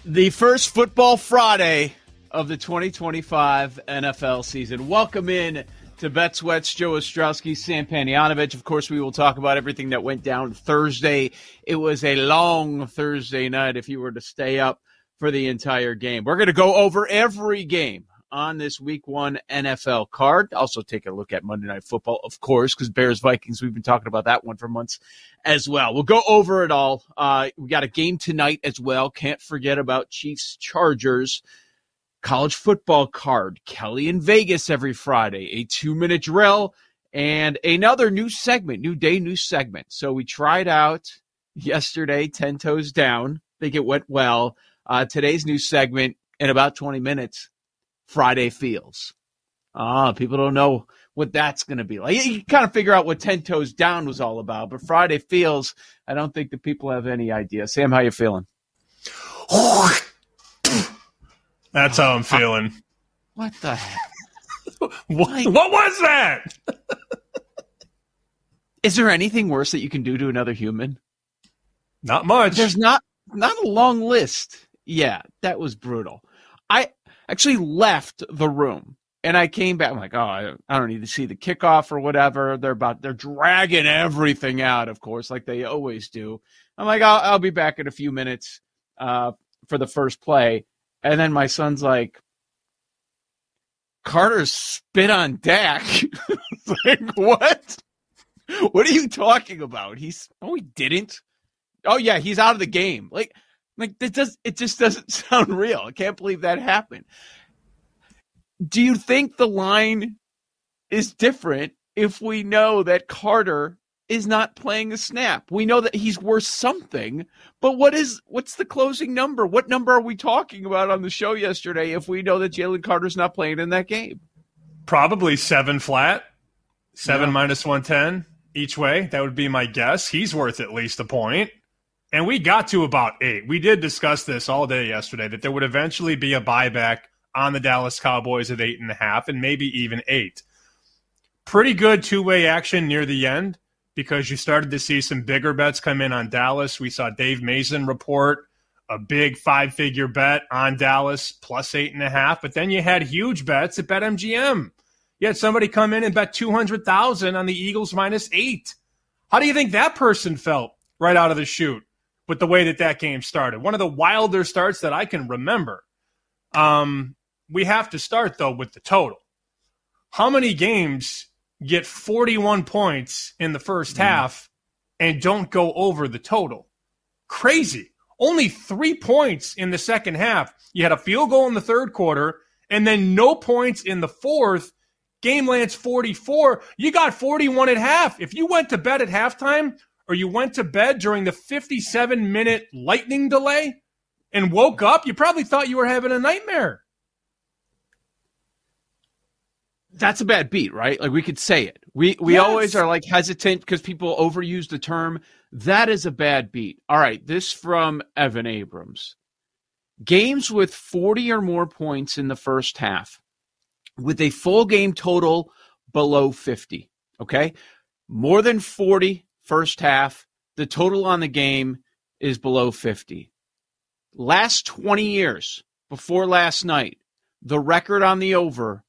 The first Football Friday of the 2025 NFL season. Welcome in to Bet Sweats, Joe Ostrowski, Sam Panayotovich. Of course, we will talk about everything that went down Thursday. It was a long Thursday night if you were to stay up for the entire game. We're going to go over every game on this Week 1 NFL card. Also take a look at Monday Night Football, of course, because Bears-Vikings, we've been talking about that one for months as well. We'll go over it all. We got a game tonight as well. Can't forget about Chiefs-Chargers. College football card. Kelly in Vegas every Friday. A 2-minute drill and another new segment. New day, new segment. So we tried out yesterday, 10 Toes Down. I think it went well. Today's new segment in about 20 minutes. Friday Feels. People don't know what that's going to be like. You can kind of figure out what 10 Toes Down was all about, but Friday Feels, I don't think the people have any idea. Sam, how you feeling? That's how I'm feeling. What the heck? What was that? Is there anything worse that you can do to another human? Not much. There's not a long list. Yeah, that was brutal. I actually left the room and I came back. I'm like, I don't need to see the kickoff or whatever. They're dragging everything out, of course, like they always do. I'm like, I'll be back in a few minutes for the first play. And then my son's like, Carter spit on Dak. Like, what? What are you talking about? He didn't. Oh yeah, he's out of the game. Like it just doesn't sound real. I can't believe that happened. Do you think the line is different if we know that Carter is not playing a snap? We know that he's worth something, but what's the closing number? What number are we talking about on the show yesterday if we know that Jalen Carter's not playing in that game? Probably 7 flat, 7 minus 110 each way. That would be my guess. He's worth at least a point. And we got to about 8. We did discuss this all day yesterday, that there would eventually be a buyback on the Dallas Cowboys at 8.5 and maybe even 8. Pretty good two-way action near the end, because you started to see some bigger bets come in on Dallas. We saw Dave Mason report a big 5-figure bet on Dallas plus 8.5, but then you had huge bets at BetMGM. You had somebody come in and bet $200,000 on the Eagles minus 8. How do you think that person felt right out of the chute with the way that game started? One of the wilder starts that I can remember. We have to start, though, with the total. How many games get 41 points in the first half and don't go over the total? Crazy. Only 3 points in the second half. You had a field goal in the third quarter and then no points in the fourth. Game lands 44. You got 41 at half. If you went to bed at halftime or you went to bed during the 57-minute lightning delay and woke up, you probably thought you were having a nightmare. That's a bad beat, right? Like, we could say it. We Yes. always are like hesitant because people overuse the term. That is a bad beat. All right, this from Evan Abrams. Games with 40 or more points in the first half with a full game total below 50, okay? More than 40 first half, the total on the game is below 50. Last 20 years, before last night, the record on the over,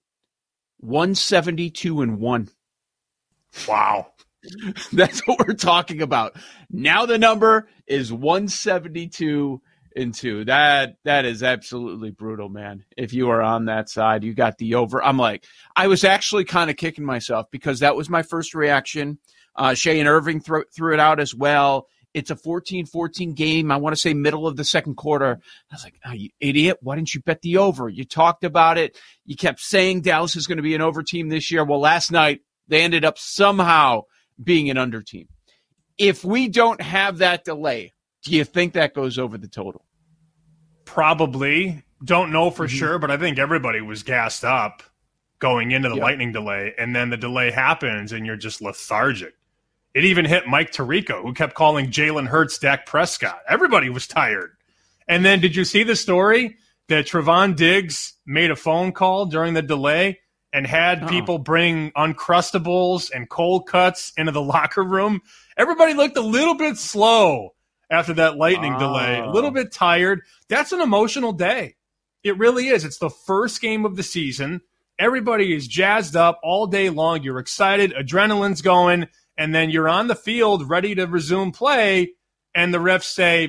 172-1. Wow. That's what we're talking about. Now the number is 172-2. That is absolutely brutal, man. If you are on that side, you got the over. I was actually kind of kicking myself because that was my first reaction. Shea and Irving threw it out as well. It's a 14-14 game. I want to say middle of the second quarter. I was like, oh, you idiot. Why didn't you bet the over? You talked about it. You kept saying Dallas is going to be an over team this year. Well, last night they ended up somehow being an under team. If we don't have that delay, do you think that goes over the total? Probably. Don't know for sure, but I think everybody was gassed up going into the lightning delay, and then the delay happens and you're just lethargic. It even hit Mike Tirico, who kept calling Jalen Hurts Dak Prescott. Everybody was tired. And then did you see the story that Trevon Diggs made a phone call during the delay and had people bring Uncrustables and cold cuts into the locker room? Everybody looked a little bit slow after that lightning delay. A little bit tired. That's an emotional day. It really is. It's the first game of the season. Everybody is jazzed up all day long. You're excited. Adrenaline's going. And then you're on the field ready to resume play. And the refs say,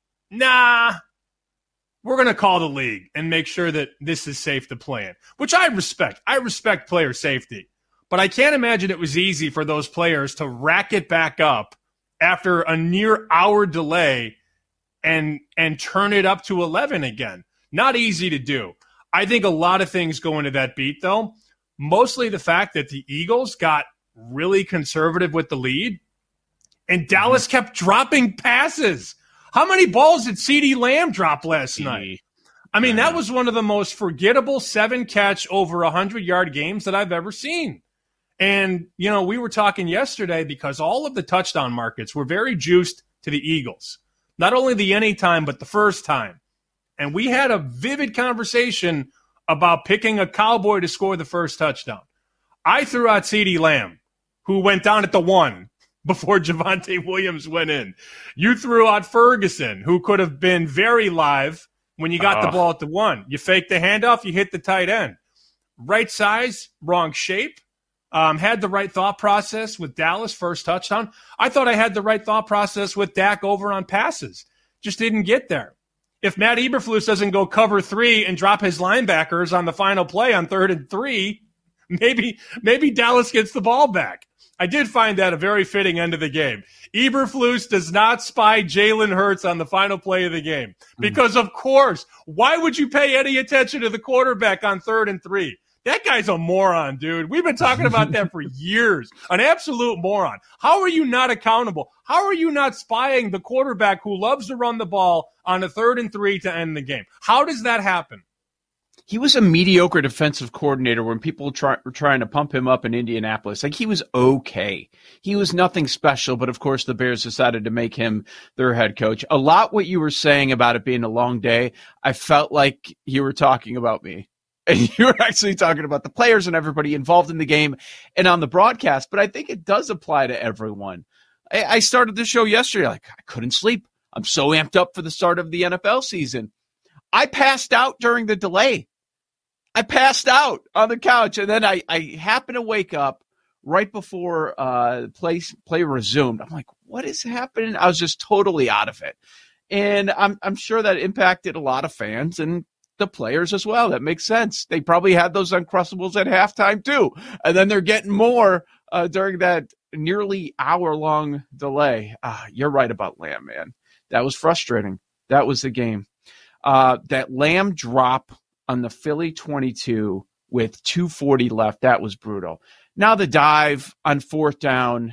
nah, we're going to call the league and make sure that this is safe to play in, which I respect. I respect player safety. But I can't imagine it was easy for those players to rack it back up after a near hour delay and turn it up to 11 again. Not easy to do. I think a lot of things go into that beat, though. Mostly the fact that the Eagles got really conservative with the lead, and Dallas kept dropping passes. How many balls did CeeDee Lamb drop last night? I mean, that was one of the most forgettable 7-catch over 100-yard games that I've ever seen. And, you know, we were talking yesterday because all of the touchdown markets were very juiced to the Eagles. Not only the anytime, but the first time. And we had a vivid conversation about picking a Cowboy to score the first touchdown. I threw out CeeDee Lamb, who went down at the 1 before Javonte Williams went in. You threw out Ferguson, who could have been very live when you got the ball at the 1. You faked the handoff, you hit the tight end. Right size, wrong shape. Had the right thought process with Dallas, first touchdown. I thought I had the right thought process with Dak over on passes. Just didn't get there. If Matt Eberflus doesn't go cover 3 and drop his linebackers on the final play on 3rd and 3, maybe Dallas gets the ball back. I did find that a very fitting end of the game. Eberflus does not spy Jalen Hurts on the final play of the game. Because, of course, why would you pay any attention to the quarterback on 3rd and 3? That guy's a moron, dude. We've been talking about that for years. An absolute moron. How are you not accountable? How are you not spying the quarterback who loves to run the ball on a 3rd and 3 to end the game? How does that happen? He was a mediocre defensive coordinator when people were trying to pump him up in Indianapolis. Like, he was okay. He was nothing special, but of course the Bears decided to make him their head coach. A lot what you were saying about it being a long day, I felt like you were talking about me. And you were actually talking about the players and everybody involved in the game and on the broadcast. But I think it does apply to everyone. I started the show yesterday. Like, I couldn't sleep. I'm so amped up for the start of the NFL season. I passed out during the delay. I passed out on the couch. And then I happened to wake up right before play resumed. I'm like, what is happening? I was just totally out of it. And I'm sure that impacted a lot of fans and the players as well. That makes sense. They probably had those Uncrustables at halftime too. And then they're getting more during that nearly hour-long delay. You're right about Lamb, man. That was frustrating. That was the game. That Lamb drop on the Philly 22 with 2:40 left, that was brutal. Now the dive on 4th down,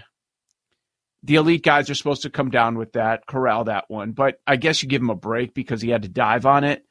the elite guys are supposed to come down with that, corral that one. But I guess you give him a break because he had to dive on it.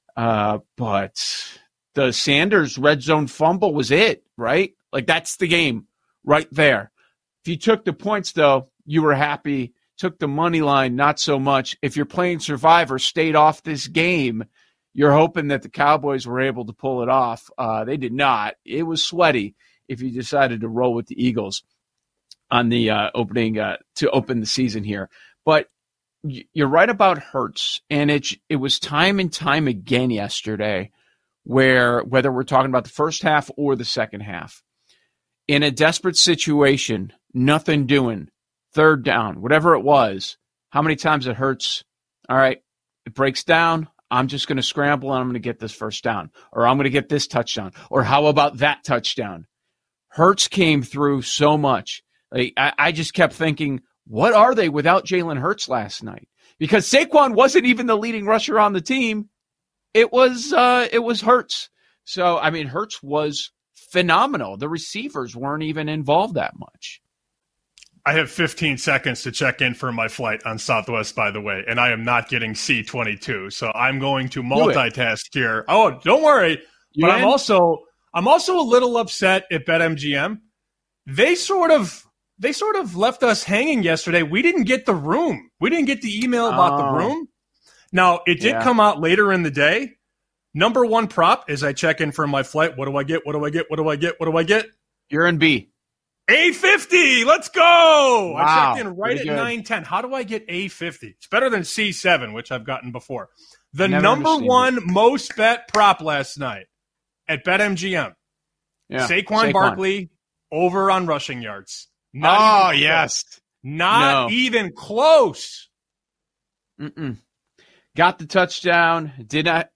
But the Sanders red zone fumble was it, right? Like, that's the game right there. If you took the points, though, you were happy. Took the money line, not so much. If you're playing Survivor, stayed off this game, you're hoping that the Cowboys were able to pull it off. They did not. It was sweaty if you decided to roll with the Eagles on the opening to open the season here. But you're right about Hurts, and it was time and time again yesterday where, whether we're talking about the first half or the second half, in a desperate situation, nothing doing, 3rd down, whatever it was, how many times it hurts, all right, it breaks down, I'm just going to scramble and I'm going to get this first down, or I'm going to get this touchdown, or how about that touchdown? Hurts came through so much. Like, I just kept thinking, what are they without Jalen Hurts last night? Because Saquon wasn't even the leading rusher on the team. It was Hurts. So, I mean, Hurts was phenomenal. The receivers weren't even involved that much. I have 15 seconds to check in for my flight on Southwest, by the way, and I am not getting C-22, so I'm going to multitask here. Oh, don't worry. But I'm also a little upset at BetMGM. They sort of left us hanging yesterday. We didn't get the room. We didn't get the email about the room. Now, it did come out later in the day. Number one prop as I check in for my flight. What do I get? What do I get? What do I get? What do I get? You're in B. A50. Let's go. Wow, I checked in right pretty at good. 9:10. How do I get A50? It's better than C7, which I've gotten before. The Never number understand one most bet prop last night at BetMGM. Yeah. Saquon Barkley over on rushing yards. Yes. Not even close. Mm-mm. Got the touchdown. Did not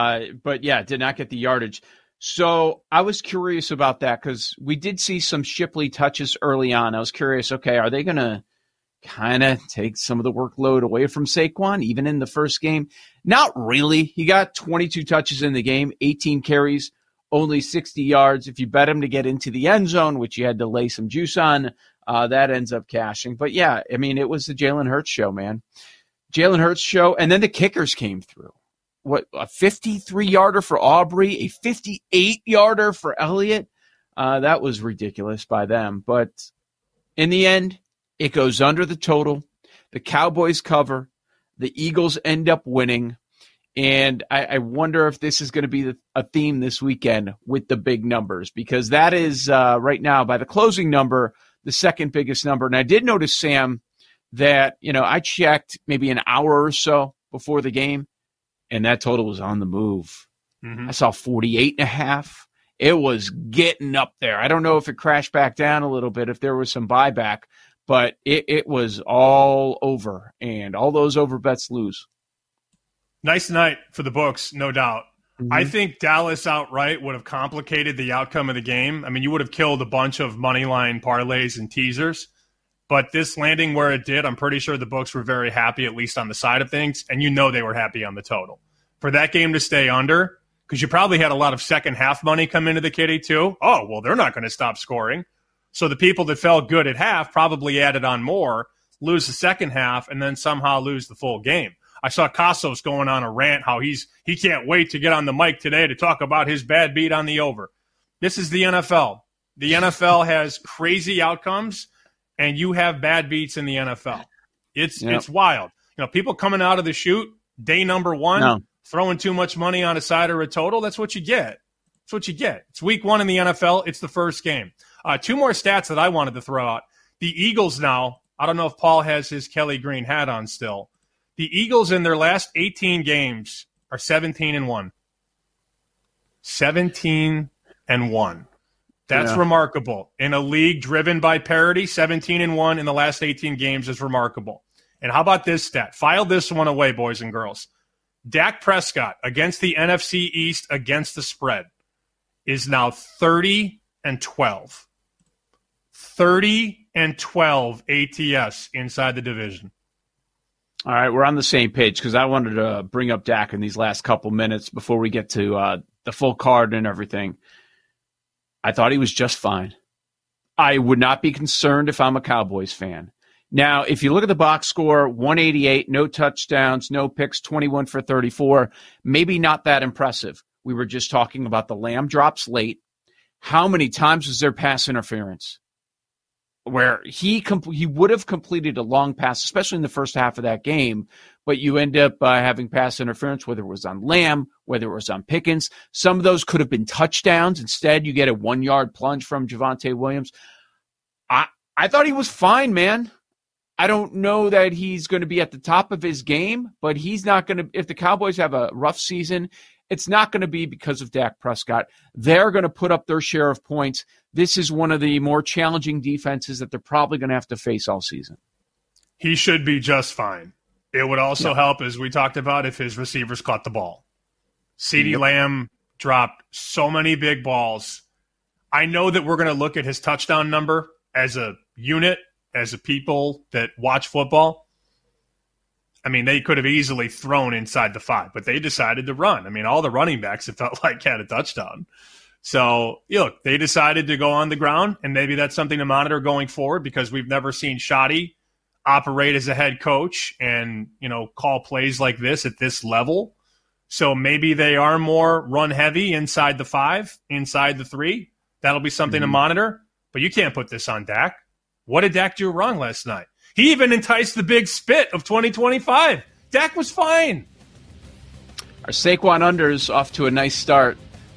get the yardage. So I was curious about that because we did see some Shipley touches early on. I was curious, okay, are they going to kind of take some of the workload away from Saquon, even in the first game? Not really. He got 22 touches in the game, 18 carries, only 60 yards. If you bet him to get into the end zone, which you had to lay some juice on, that ends up cashing. But yeah, I mean, it was the Jalen Hurts show, man. Jalen Hurts show, and then the kickers came through. What, a 53-yarder for Aubrey, a 58-yarder for Elliott? That was ridiculous by them. But in the end, it goes under the total. The Cowboys cover. The Eagles end up winning. And I wonder if this is going to be a theme this weekend with the big numbers, because that is right now, by the closing number, the second biggest number. And I did notice, Sam, that, I checked maybe an hour or so before the game, and that total was on the move. Mm-hmm. I saw 48.5. It was getting up there. I don't know if it crashed back down a little bit, if there was some buyback, but it was all over, and all those over bets lose. Nice night for the books, no doubt. Mm-hmm. I think Dallas outright would have complicated the outcome of the game. I mean, you would have killed a bunch of money line parlays and teasers. But this landing where it did, I'm pretty sure the books were very happy, at least on the side of things, and they were happy on the total. For that game to stay under, because you probably had a lot of second half money come into the kitty too. Oh, well, they're not going to stop scoring. So the people that felt good at half probably added on more, lose the second half, and then somehow lose the full game. I saw Cassos going on a rant how he can't wait to get on the mic today to talk about his bad beat on the over. This is the NFL. The NFL has crazy outcomes, and you have bad beats in the NFL. It's wild. People coming out of the chute, day number one, throwing too much money on a side or a total, that's what you get. That's what you get. It's week one in the NFL. It's the first game. Two more stats that I wanted to throw out. The Eagles now, I don't know if Paul has his Kelly Green hat on still. The Eagles in their last 18 games are 17-1. 17-1. That's remarkable. In a league driven by parity, 17-1 in the last 18 games is remarkable. And how about this stat? File this one away, boys and girls. Dak Prescott against the NFC East against the spread is now 30-12. 30-12 ATS inside the division. All right, we're on the same page because I wanted to bring up Dak in these last couple minutes before we get to the full card and everything. I thought he was just fine. I would not be concerned if I'm a Cowboys fan. Now, if you look at the box score, 188, no touchdowns, no picks, 21 for 34, maybe not that impressive. We were just talking about the Lamb drops late. How many times was there pass interference where he would have completed a long pass, especially in the first half of that game, but you end up having pass interference, whether it was on Lamb, whether it was on Pickens. Some of those could have been touchdowns. Instead, you get a 1-yard plunge from Javonte Williams. I thought he was fine, man. I don't know that he's going to be at the top of his game, but he's not going to – if the Cowboys have a rough season, it's not going to be because of Dak Prescott. They're going to put up their share of points. This is one of the more challenging defenses that they're probably going to have to face all season. He should be just fine. It would also help, as we talked about, if his receivers caught the ball. CeeDee Lamb dropped so many big balls. I know that we're going to look at his touchdown number as a unit, as a people that watch football. I mean, they could have easily thrown inside the 5, but they decided to run. I mean, all the running backs, it felt like, had a touchdown. So, look, they decided to go on the ground, and maybe that's something to monitor going forward because we've never seen Shoddy operate as a head coach and, call plays like this at this level. So maybe they are more run heavy inside the 5, inside the 3. That'll be something to monitor. But you can't put this on Dak. What did Dak do wrong last night? He even enticed the big spit of 2025. Dak was fine. Our Saquon unders off to a nice start.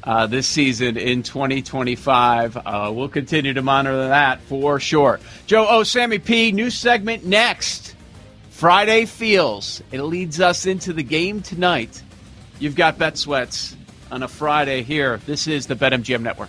this season in 2025. We'll continue to monitor that for sure. Joe Sammy P, new segment next. Friday Feels. It leads us into the game tonight. You've got Bet Sweats on a Friday here. This is the BetMGM Network.